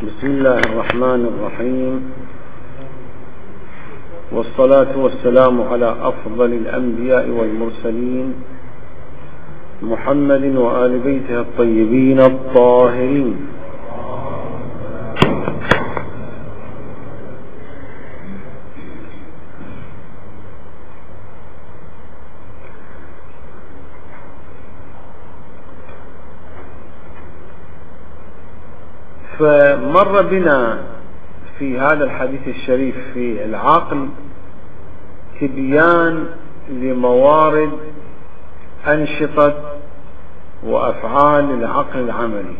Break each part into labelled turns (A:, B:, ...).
A: بسم الله الرحمن الرحيم، والصلاة والسلام على أفضل الأنبياء والمرسلين محمد وآل بيته الطيبين الطاهرين. فمر بنا في هذا الحديث الشريف في العقل تبيان لموارد أنشطة وأفعال العقل العملي،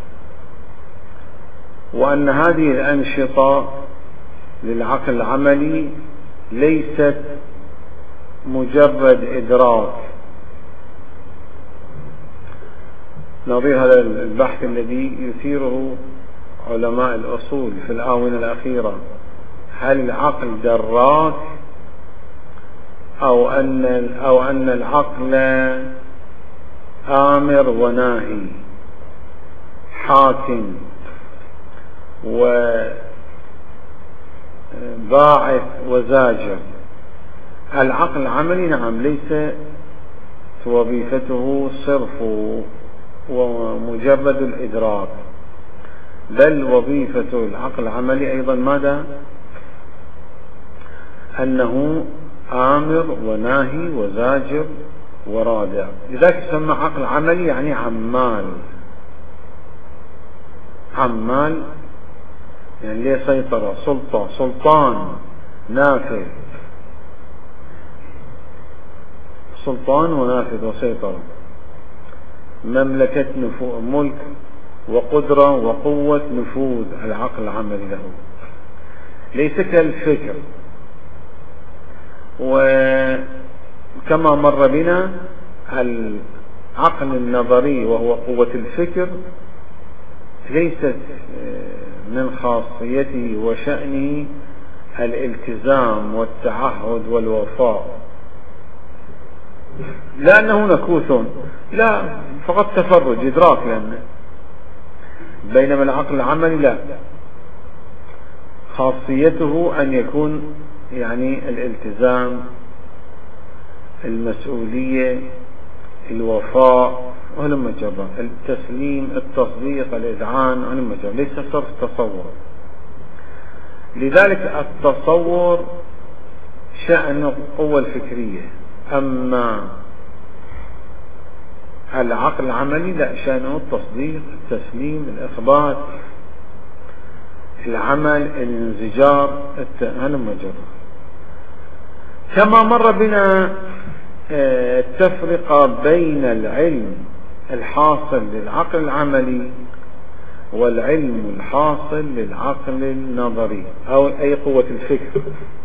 A: وأن هذه الأنشطة للعقل العملي ليست مجرد إدراك، نظير هذا البحث الذي يثيره علماء الأصول في الآونة الأخيرة: هل العقل دراك أو أن العقل آمر وناهي، حاكم وباعث وزاجر؟ العقل العملي نعم ليس وظيفته صرف ومجرد الإدراك، بل وظيفة العقل العملي أيضا ماذا؟ أنه آمر وناهي وزاجر ورادع. لذلك يسمى عقل عملي، يعني عمال يعني ليه سيطرة، سلطان نافذ، سلطان ونافذ وسيطرة، مملكة ملك وقدرة وقوة نفوذ. العقل العملي له ليس كالفكر، وكما مر بنا العقل النظري وهو قوة الفكر ليست من خاصيته وشأنه الالتزام والتعهد والوفاء، لأنه نكوث، لا فقط تفرج إدراك لأنه. بينما العقل العملي لا، خاصيته أن يكون يعني الالتزام، المسؤولية، الوفاء، ولما جرى التسليم، التصديق، الإذعان، ولما جرى، ليس صرف تصور. لذلك التصور شأن القوة الفكرية، أما العقل العملي لا، شأنه التصديق، التسليم، الإخبات، العمل، الانزجار، ولما جرى. كما مر بنا التفرقة بين العلم الحاصل للعقل العملي والعلم الحاصل للعقل النظري أو أي قوة الفكر.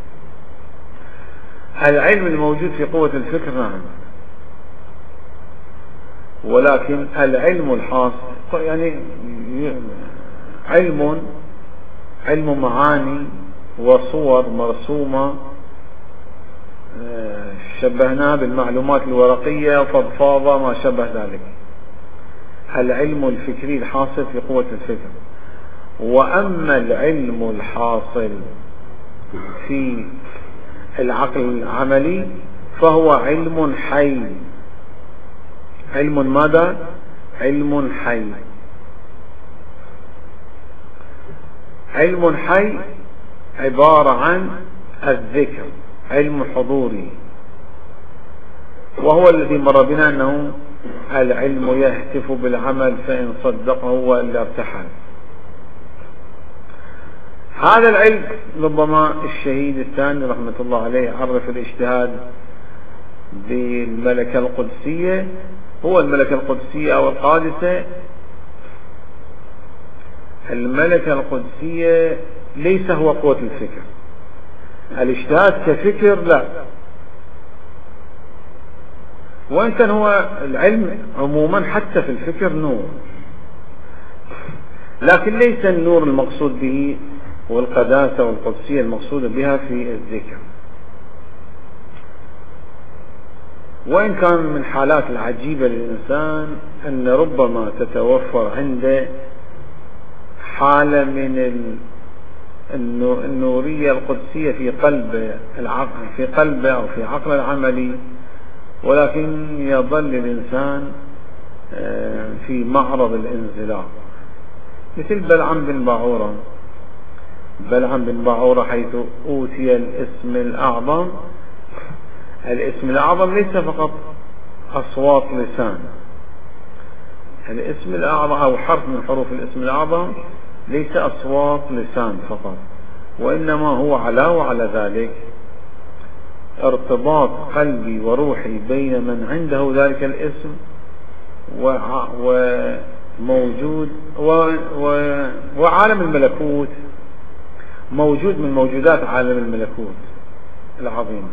A: العلم الموجود في قوة الفكر نعم، ولكن العلم الحاصل يعني علم معاني وصور مرسومة شبهناها بالمعلومات الورقية وفضفاضة ما شبه ذلك، العلم الفكري الحاصل في قوة الفكر. وأما العلم الحاصل في العقل العملي فهو علم حي. علم ماذا؟ علم حي. علم حي عبارة عن الذكر، علم حضوري، وهو الذي مر بنا أنه العلم يهتف بالعمل فإن صدقه وإلا ارتحل. هذا العلم ربما الشهيد الثاني رحمة الله عليه عرف الاجتهاد بالملكة القدسية، هو الملكة القدسية أو القادسة. الملكة القدسية ليس هو قوة الفكر، الاجتهاد كفكر لا، وإن كان هو العلم عموما حتى في الفكر نور، لكن ليس النور المقصود به والقداسة والقدسية المقصودة بها في الذكر. وإن كان من الحالات العجيبة للإنسان أن ربما تتوفر عنده حالة من النورية القدسية في قلب العقل، في قلبه أو في عقل العملي، ولكن يظل الإنسان في معرض الانزلاق، مثل بلعم بن باعورة. بلعم بن باعورة حيث أوتي الاسم الأعظم. الاسم الأعظم ليس فقط أصوات لسان، الاسم الأعظم أو حرف من حروف الاسم الأعظم ليس أصوات لسان فقط، وإنما هو علاوة على ذلك ارتباط قلبي وروحي بين من عنده ذلك الاسم وموجود وعالم الملكوت، موجود من موجودات عالم الملكوت العظيمة.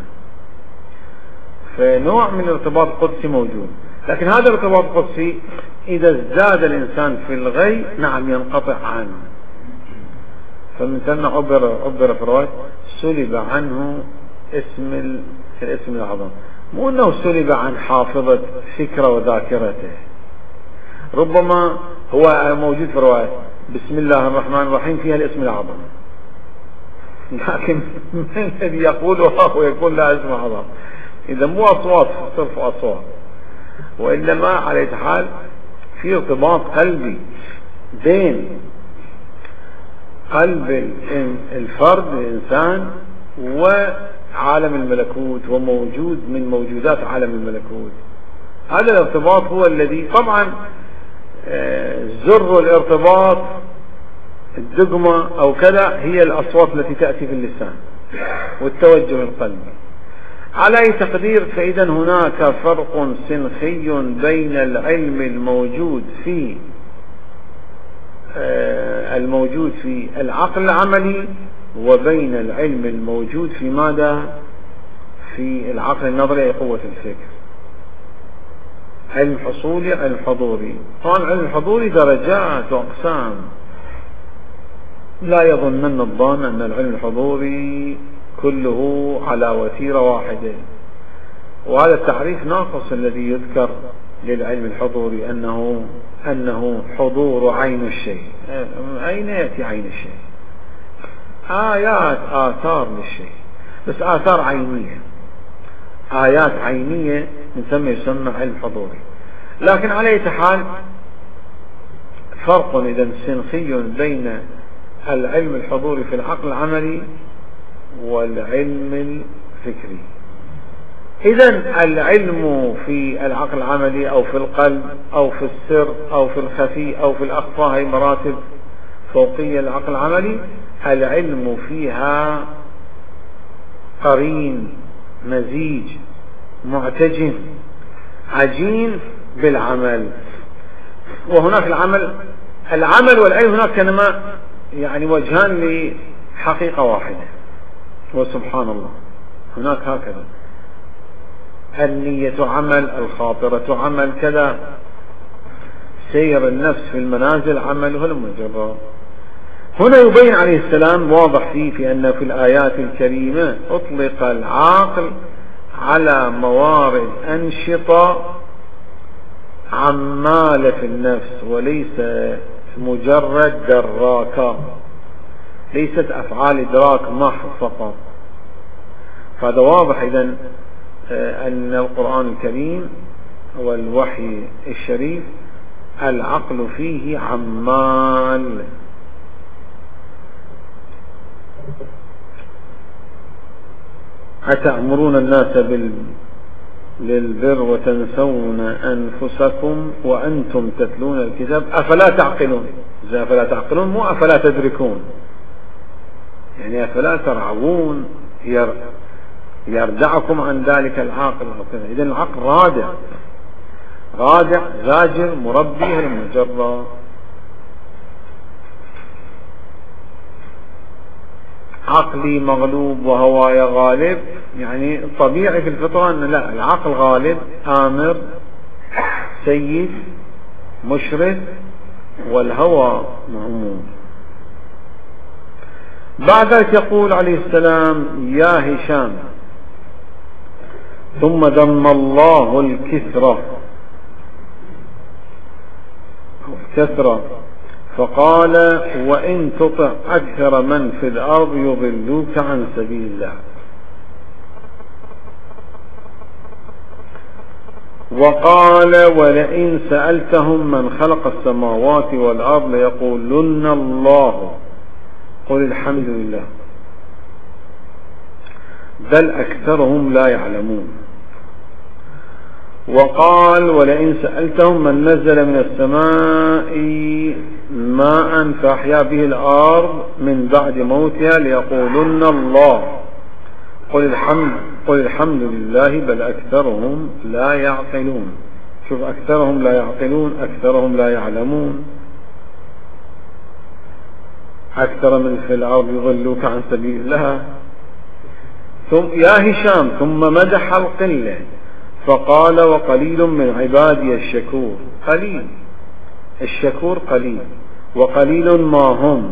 A: فنوع من الارتباط القدسي موجود، لكن هذا الارتباط القدسي إذا ازداد الإنسان في الغي نعم ينقطع عنه. فمن ثم عبر في الرواية سلب عنه الاسم الأعظم، مو أنه سلب عن حافظة فكرة وذاكرته، ربما هو موجود في الرواية بسم الله الرحمن الرحيم فيها الاسم الأعظم، لكن من الذي يقولها ويقول لا اسم أعظم؟ إذا مو أصوات صرف أصوات، وإنما على حال في ارتباط قلبي بين قلب الفرد الإنسان وعالم الملكوت وموجود من موجودات عالم الملكوت. هذا الارتباط هو الذي طبعا زر الارتباط الدقمة أو كذا هي الأصوات التي تأتي في اللسان والتوجه القلبي. على أي تقدير فإذا هناك فرق سنخي بين العلم الموجود في العقل العملي وبين العلم الموجود في ماذا؟ في العقل النظري، قوة الفكر. علم حصولي، علم حضوري. طبعا العلم الحضوري درجات وأقسام، لا يظنن الظان أن العلم الحضوري كله على وتيرة واحدة، وهذا التعريف ناقص الذي يذكر للعلم الحضوري أنه حضور عين الشيء. أين يأتي عين الشيء؟ آيات آثار للشيء، بس آثار عينية، آيات عينية من ثم يسمى علم حضوري. لكن على أي حال فرق إذن سنخي بين العلم الحضوري في العقل العملي والعلم الفكري. إذن العلم في العقل العملي أو في القلب أو في السر أو في الخفي أو في الأخفى، هي مراتب فوقية العقل العملي، العلم فيها قرين مزيج معتجن عجين بالعمل. وهناك العمل والعلم هناك كانما يعني وجهان لحقيقة واحدة، وسبحان الله هناك هكذا النية عمل، الخاطرة عمل، كذا سير النفس في المنازل عمل، وهلم جرا. هنا يبين عليه السلام واضح في أن في الآيات الكريمة أطلق العقل على موارد أنشطة عمالة في النفس، وليس مجرد دراكة، ليست أفعال إدراك محض فقط. فهذا واضح إذن أن القرآن الكريم والوحي الشريف العقل فيه عمال. أتأمرون الناس بالبر وتنسون أنفسكم وأنتم تتلون الكتاب أفلا تعقلون. إذا أفلا تعقلون مو أفلا تدركون، يعني أفلا ترعون يردعكم عن ذلك العاقل. إذن العقل رادع زاجر مربي المجرى. عقلي مغلوب وهواي غالب، يعني الطبيعي في الفطرة أن لا، العقل غالب آمر سيد مشرف، والهوى مهموم. بعد ذلك يقول عليه السلام يا هشام ثم ذم الله الكثرة فقال وإن تطع أكثر من في الأرض يضلوك عن سبيل الله. وقال ولئن سألتهم من خلق السماوات والأرض ليقولن الله قل الحمد لله بل أكثرهم لا يعلمون. وقال ولئن سألتهم من نزل من السماء ماء فأحيا به الأرض من بعد موتها ليقولن الله قل الحمد لله بل أكثرهم لا يعقلون. شوف، أكثرهم لا يعقلون، أكثرهم لا يعلمون، أكثر من في الأرض يضلوك عن سبيل الله. يا هشام ثم مدح القلة فقال وقليل من عبادي الشكور. قليل، الشكور قليل، وقليل ما هم.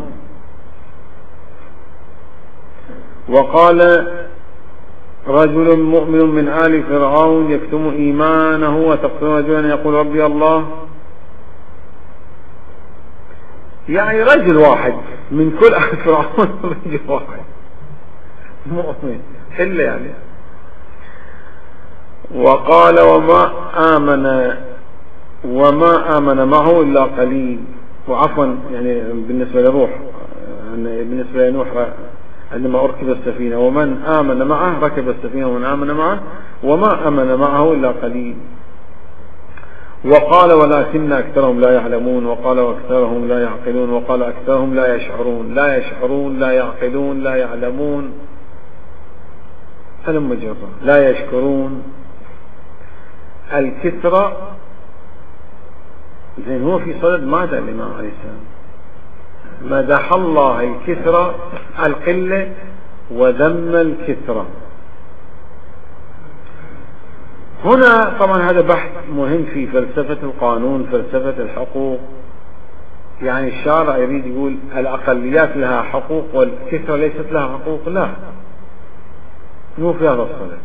A: وقال رجل مؤمن من آل فرعون يكتم إيمانه وتقتلون رجلا يقول ربي الله. يعني رجل واحد من كل آل فرعون، رجل واحد مؤمن إلا يعني. وقال وما آمن معه إلا قليل. وعفوا يعني بالنسبة لنوح، بالنسبة لنوح عندما أركب السفينة ومن آمن معه ركب السفينة ومن آمن معه وما آمن معه إلا قليل. وقال ولكن أكثرهم لا يعلمون. وقال وأكثرهم لا يعقلون. وقال أكثرهم لا يشعرون. لا يشعرون، لا يعقلون، لا يعلمون، هلم جرا، لا يشكرون. الكثرة زين هو في صدد ماذا الإمام عليه السلام؟ مدح الله الكثرة القلة وذم الكثرة. هنا طبعا هذا بحث مهم في فلسفة القانون، فلسفة الحقوق. يعني الشارع يريد يقول الأقليات لها حقوق والكثرة ليست لها حقوق. لا، مو في هذا الصدد.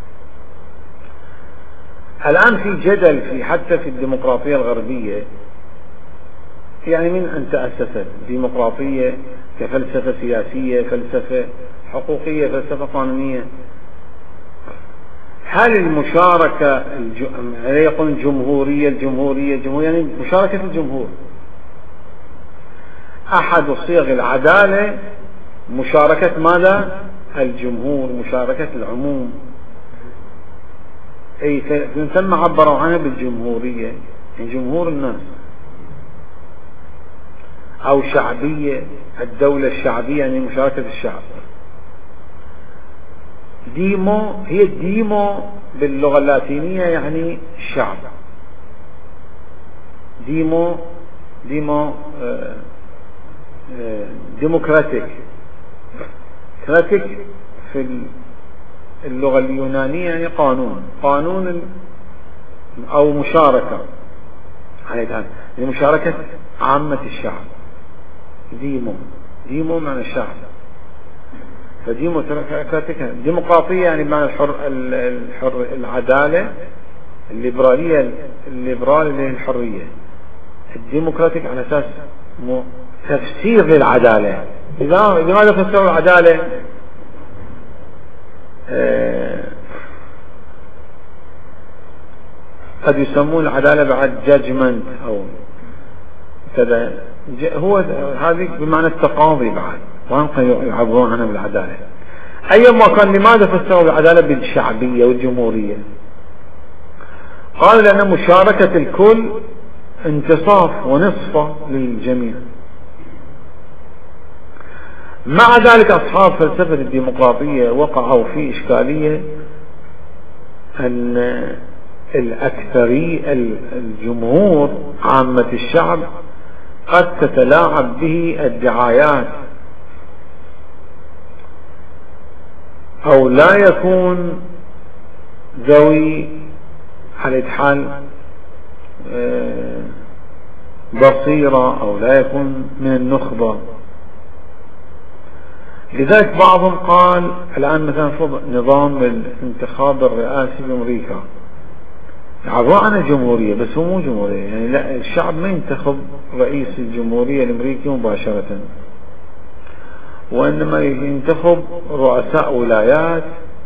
A: الآن في جدل في حتى في الديمقراطية الغربية، يعني من أن تأسست ديمقراطية كفلسفة سياسية، فلسفة حقوقية، فلسفة قانونية. هل المشاركة يقول الجمهورية يعني مشاركة الجمهور أحد صيغ العدالة؟ مشاركة ماذا؟ الجمهور، مشاركة العموم. أي ثم عبروا عنها بالجمهورية، يعني جمهور الناس، أو شعبية، الدولة الشعبية يعني مشاركة الشعب. ديمو، هي الديمو باللغة اللاتينية يعني الشعب. ديمو ديموكراتيك. كراتيك في اللغة اليونانية يعني قانون أو مشاركة، يعني مشاركة عامة الشعب. ديمو معنى الشعب، فديموكراتيك. ديمقراطية يعني معنى الحر العدالة، الليبرالية اللي هي الحرية. الديمقراطيك على أساس تفسير للعدالة. لماذا فسروا العدالة؟ قد يسمون العدالة بعد judgment أو كذا. هو هذه بمعنى التقاضي بعد، وهم يعبرون عنها بالعدالة. أيما كان، لماذا فسروا العدالة بالشعبية والجمهورية؟ قال لأن مشاركة الكل انتصاف ونصفة للجميع. مع ذلك أصحاب فلسفة الديمقراطية وقعوا في إشكالية أن الأكثرية الجمهور عامة الشعب قد تتلاعب به الدعايات، أو لا يكون ذوي على حال بصيرة، أو لا يكون من النخبة. لذلك بعضهم قال الآن مثلا نظام الانتخاب الرئاسي بأمريكا عضونا جمهورية بس هو مو جمهورية، يعني لا، الشعب ما ينتخب رئيس الجمهورية الأمريكي مباشرة، وإنما ينتخب رؤساء ولايات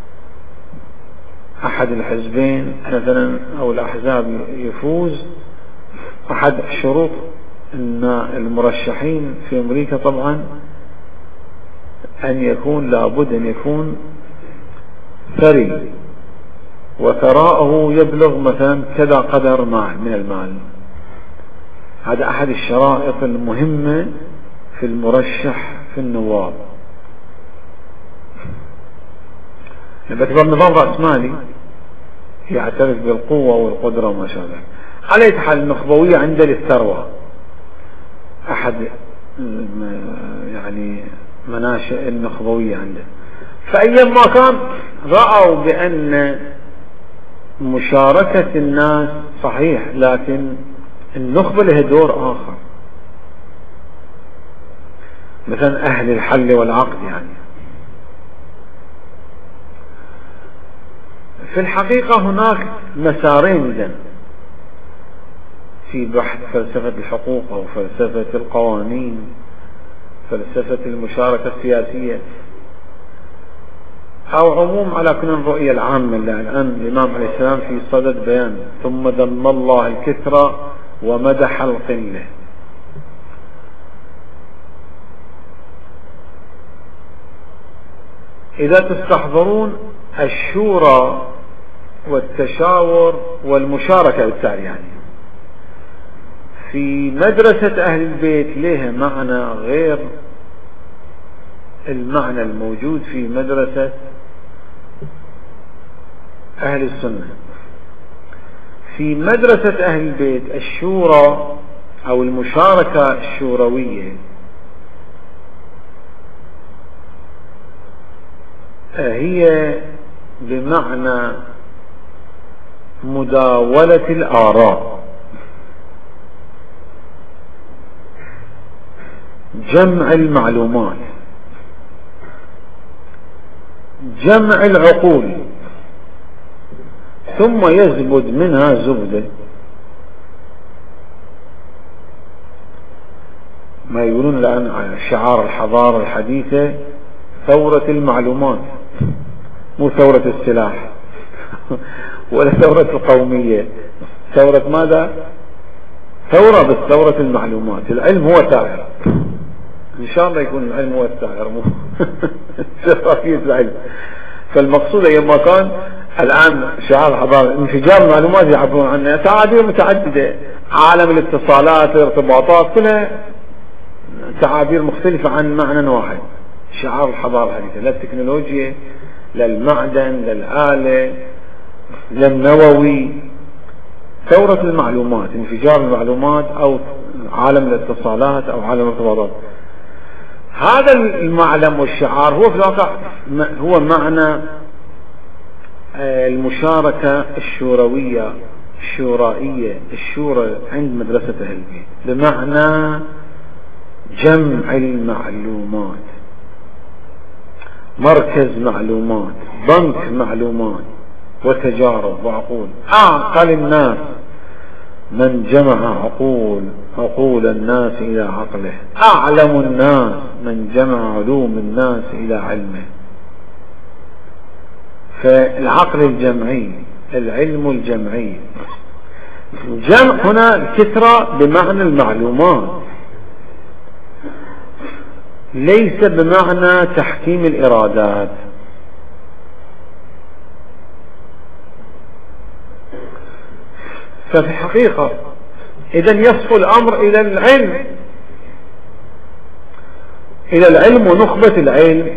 A: أحد الحزبين مثلا أو الأحزاب يفوز. أحد شروط أن المرشحين في أمريكا طبعا أن يكون لابد أن يكون ثري، وثراءه يبلغ مثلا كذا قدر من المال. هذا أحد الشرائط المهمة في المرشح في النواب. باعتبار نظام رأسمالي يعترف بالقوة والقدرة وما شابه. على أي حال النخبوية عندها للثروة أحد يعني مناشئ النخبوية عنده. فأيما كان رأوا بأن مشاركة الناس صحيح، لكن النخبة لها دور آخر، مثلا أهل الحل والعقد. يعني في الحقيقة هناك مسارين إذن في بحث فلسفة الحقوق أو فلسفة القوانين، فلسفة المشاركة السياسية، أو عموم على كل الرؤية العامة اللي الآن الإمام عليه السلام في صدد بيان. ثم ذم الله الكثرة ومدح القلة. إذا تستحضرون الشورى والتشاور والمشاركة بالتالي، يعني في مدرسة أهل البيت لها معنى غير المعنى الموجود في مدرسة أهل السنة. في مدرسة أهل البيت الشورى أو المشاركة الشوروية هي بمعنى مداولة الآراء، جمع المعلومات، جمع العقول، ثم يزبد منها زبدة ما يقولون الآن شعار الحضارة الحديثة ثورة المعلومات، مو ثورة السلاح ولا ثورة القومية. ثورة ماذا؟ ثورة بالثورة المعلومات. العلم هو ثائر، إن شاء الله يكون العلم هو الثائر، مو شفافية العلم. فالمقصود أيما كان الآن شعار الحضارة انفجار المعلومات يعبرون عنها تعابير متعددة، عالم الاتصالات، الارتباطات، كلها تعابير مختلفة عن معنى واحد. شعار الحضارة الحديثة، لا التكنولوجيا، لا المعدن، لا الآلة، لا النووي. ثورة المعلومات، انفجار المعلومات، أو عالم الاتصالات، أو عالم الارتباطات. هذا المعلم والشعار هو في الواقع هو معنى المشاركة الشوروية الشورائية، الشورى عند مدرسة أهل البيت، بمعنى جمع المعلومات، مركز معلومات، بنك معلومات وتجارب وعقول. أعقل الناس من جمع عقول الناس إلى عقله، أعلم الناس من جمع علوم الناس إلى علمه. فالعقل الجمعي، العلم الجمعي، جمع هنا الكثرة بمعنى المعلومات، ليس بمعنى تحكيم الإرادات. ففي الحقيقة إذن يصفو الأمر إلى العلم ونخبة العلم.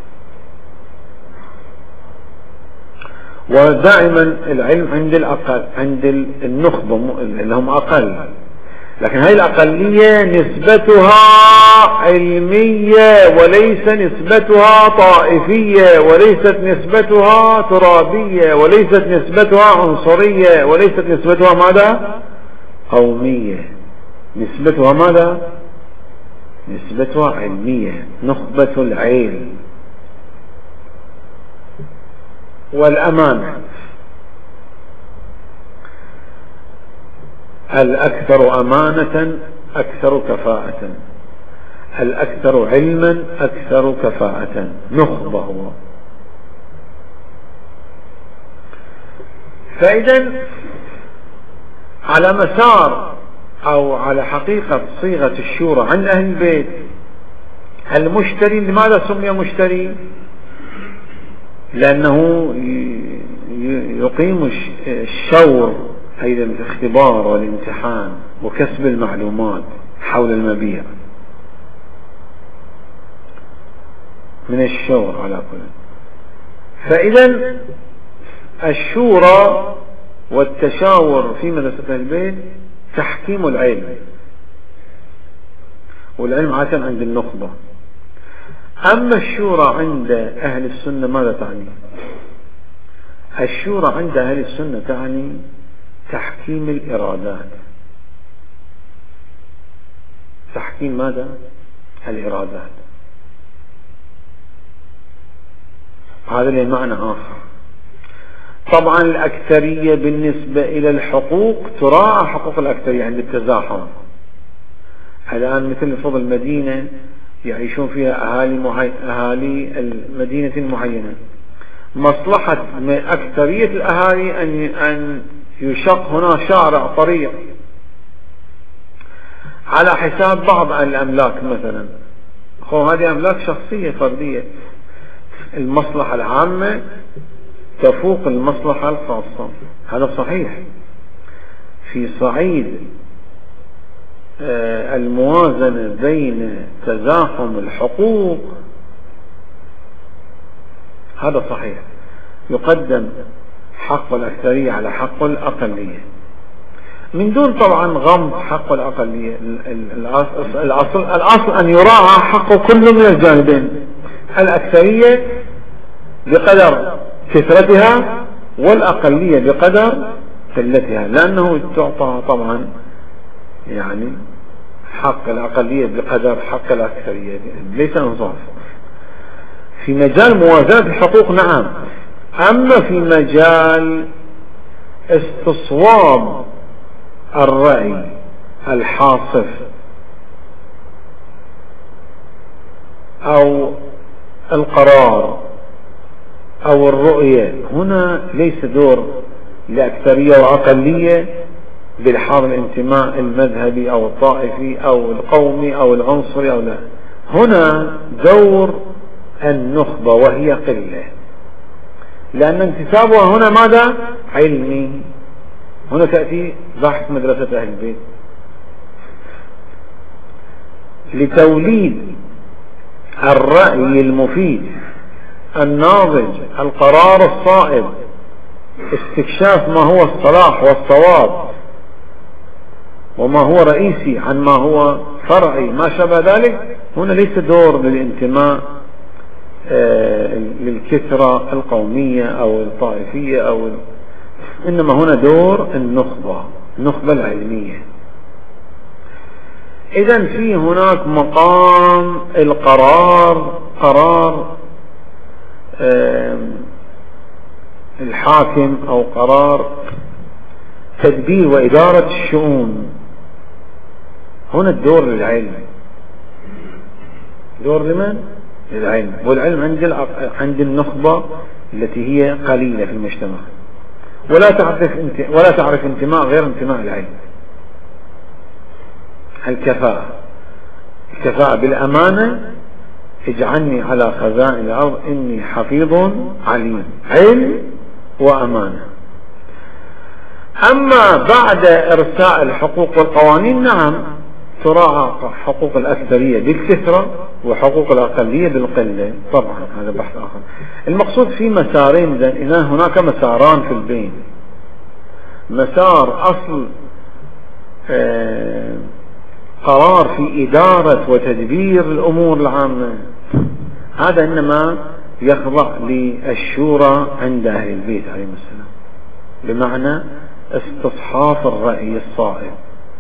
A: ودائما العلم عند الأقل، عند النخبة اللي هم أقل، لكن هذه الأقلية نسبتها علمية، وليس نسبتها طائفية، وليست نسبتها ترابية، وليست نسبتها عنصرية، وليست نسبتها ماذا؟ قومية. نسبتها ماذا؟ نسبتها علمية، نخبة العلم والأمانة. الأكثر أمانة أكثر كفاءة، الأكثر علما أكثر كفاءة، نخبة هو. فإذا على مسار أو على حقيقة صيغة الشورى عند أهل البيت، المشتري لماذا سمي مشتري؟ لأنه يقيم الشور، أي الاختبار والامتحان وكسب المعلومات حول المبيع من الشور على كل. فإذا الشورى والتشاور في مدرسة البيت تحكيم العلم، والعلم عادة عند النخبة. أما الشورى عند أهل السنة ماذا تعني؟ الشورى عند أهل السنة تعني تحكيم الإرادات. تحكيم ماذا؟ الإرادات. هذا له معنى آخر. طبعا الأكثرية بالنسبة إلى الحقوق تراعى حقوق الأكثرية عند التزاحم. الآن مثل فرض المدينة يعيشون فيها أهالي المدينة المعينة، مصلحة أكثرية الأهالي أن يشق هنا شارع طريق على حساب بعض الأملاك مثلا. هذه أملاك شخصية فردية، المصلحة العامة تفوق المصلحة الخاصة. هذا صحيح. في صعيد الموازنة بين تزاحم الحقوق هذا صحيح، يقدم حق الأكثرية على حق الأقلية، من دون طبعا غمض حق الأقلية. الأصل أن يراعى حق كل من الجانبين، الأكثرية بقدر كثرتها والأقلية بقدر قلتها، لأنه تعطى طبعا يعني حق الأقلية بقدر حق الأكثرية، ليس انصاف. في مجال موازنة الحقوق نعم، أما في مجال استصواب الرأي الحاصف أو القرار أو الرؤية، هنا ليس دور لأكثرية وأقلية بالحاضر الانتماء المذهبي أو الطائفي أو القومي أو العنصري أو لا. هنا دور النخبة وهي قلة، لأن انتسابها هنا ماذا؟ علمي. هنا تأتي بحث مدرسة أهل البيت لتوليد الرأي المفيد الناضج، القرار الصائب، استكشاف ما هو الصلاح والصواب وما هو رئيسي عن ما هو فرعي ما شابه ذلك. هنا ليس دور للانتماء للكثرة القومية أو الطائفية إنما هنا دور النخبة العلمية. إذن في هناك مقام القرار، قرار الحاكم أو قرار تدبير وإدارة الشؤون. هنا الدور للعلم. دور لمن؟ للعلم. والعلم عند النخبة التي هي قليلة في المجتمع، ولا تعرف انتماء غير انتماء العلم. الكفاءة بالأمانة، اجعلني على خزائن الأرض إني حفيظ عليم، علم وأمانة. أما بعد إرساء الحقوق والقوانين نعم تراعى حقوق الأكثرية بالكثرة وحقوق الأقلية بالقلة، طبعا هذا بحث آخر. المقصود في مسارين، إذا هناك مساران في البين. مسار أصل قرار في إدارة وتدبير الأمور العامة، هذا إنما يخضع للشورى عند أهل البيت عليهم السلام، بمعنى استصحاف الرأي الصائب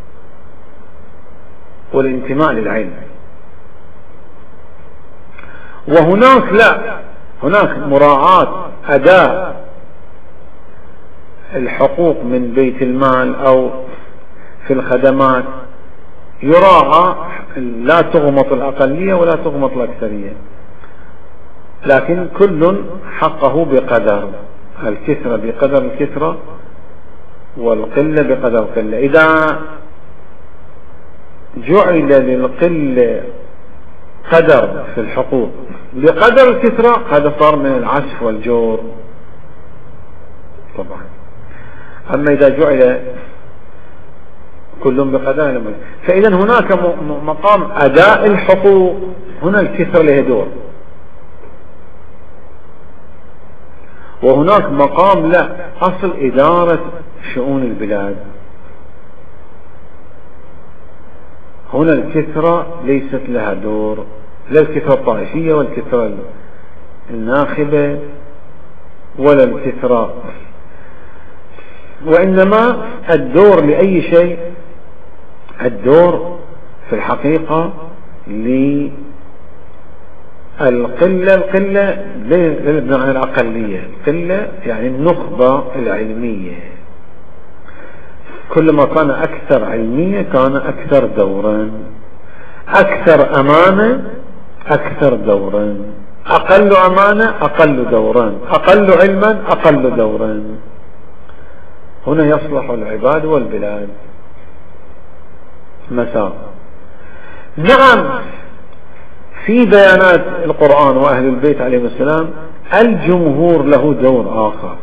A: والانتماء للعلم. وهناك لا، هناك مراعاة أداء الحقوق من بيت المال أو في الخدمات يراعى لا تغمط الأقلية ولا تغمط الأكثرية، لكن كل حقه بقدر، الكثرة بقدر الكثرة والقلة بقدر القلة. إذا جعل للقلة قدر في الحقوق بقدر الكثرة هذا صار من العسف والجور طبعا. أما إذا جعل كل بقدر، فإذا هناك مقام أداء الحقوق، هنا الكثرة له دور، وهناك مقام لا أصل إدارة شؤون البلاد. هنا الكثرة ليست لها دور، لا الكثرة الطائفية والكثرة الناخبة ولا الكثرة، وإنما الدور لأي شيء، الدور في الحقيقة للقلة، القلة بمعنى الأقلية، القلة يعني النخبة العلمية، كلما كان أكثر علمية كان أكثر دورا، أكثر أمانة أكثر دورا، أقل أمانة أقل دورا، أقل علما أقل دورا. هنا يصلح العباد والبلاد مساء. نعم في بيانات القرآن وأهل البيت عليهم السلام الجمهور له دور آخر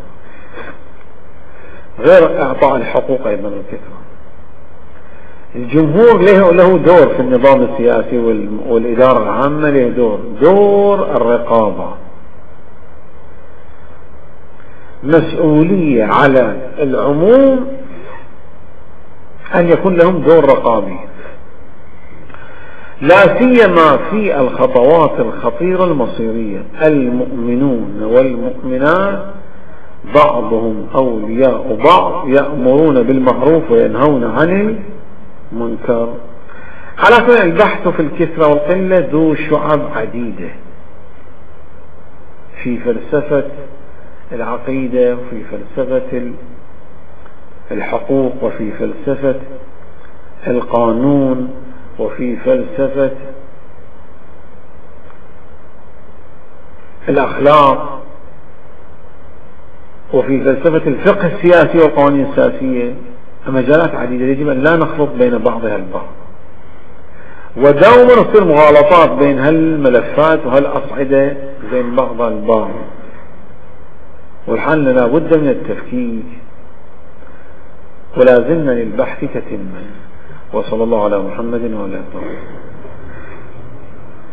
A: غير إعطاء الحقوق أيضا الكثرة. الجمهور له دور في النظام السياسي والإدارة العامة، له دور الرقابة، مسؤولية على العموم أن يكون لهم دور رقابي، لا سيما في الخطوات الخطيرة المصيرية. المؤمنون والمؤمنات بعضهم أولياء بعض يأمرون بالمعروف وينهون عن المنكر. على كل البحث في الكثرة والقلة ذو شعب عديدة في فلسفة العقيدة وفي فلسفة الحقوق وفي فلسفة القانون وفي فلسفة الأخلاق وفي فلسفة الفقه السياسي والقوانين السياسية. مجالات عديدة يجب أن لا نخلط بين بعضها البعض، ودوما تصير مغالطات بين هالملفات وهالأصعدة بين بعضها البعض، والحل لا بد من التفكيك، ولازلنا للبحث تتما. وصلى الله على محمد وعلى آله.